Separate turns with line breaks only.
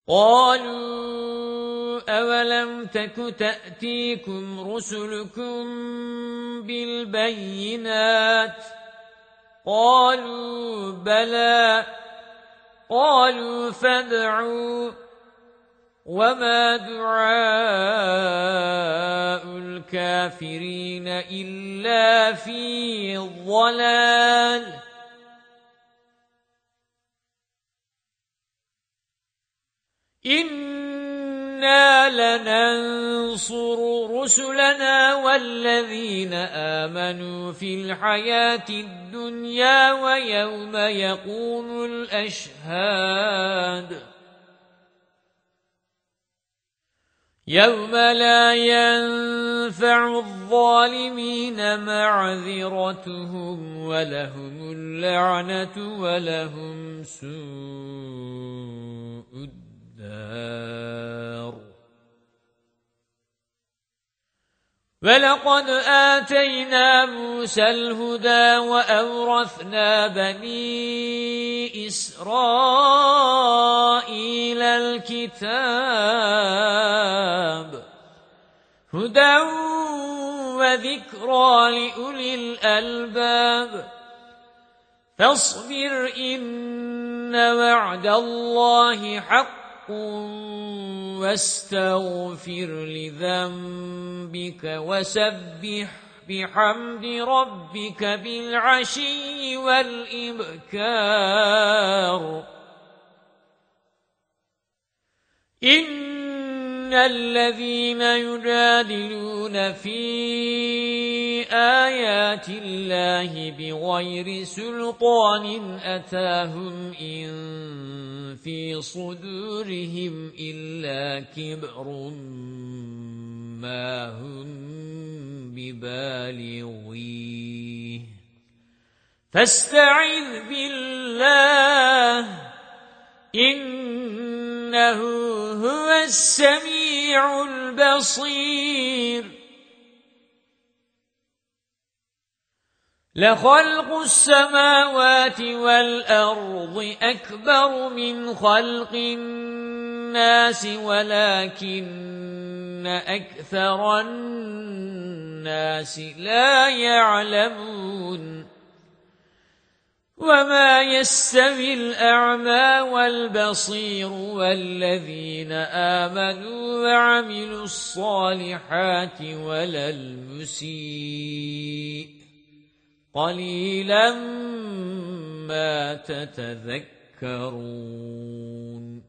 قالوا أولم تك تأتيكم رسلكم بالبينات قالوا بلى قالوا فادعوا وما دعاء الكافرين إلا في ضلال إنا لننصر رسلنا والذين آمنوا في الحياة الدنيا ويوم يقوم الأشهاد يوم لا ينفع الظالمين معذرتهم ولهم اللعنة ولهم سوء الدار ولقد آتينا موسى الهدى وأورثنا بني إسرائيل الكتاب هدى وذكرى لأولي الألباب فاصبر إن وعد الله حق واستغفر لذنبك وسبح بحمد ربك بالعشي والإبكار إن الذين يجادلون في آيات الله بغير سلطان أتاهم إن في صدورهم إلا كبر ما هم ببالغيه فاستعذ بالله إنه هو السميع البصير لخلق السماوات والأرض أكبر من خلق الناس ولكن أكثر الناس لا يعلمون وما يستوي الأعمى والبصير والذين آمنوا وعملوا الصالحات ولا المسيء قليلا ما تتذكرون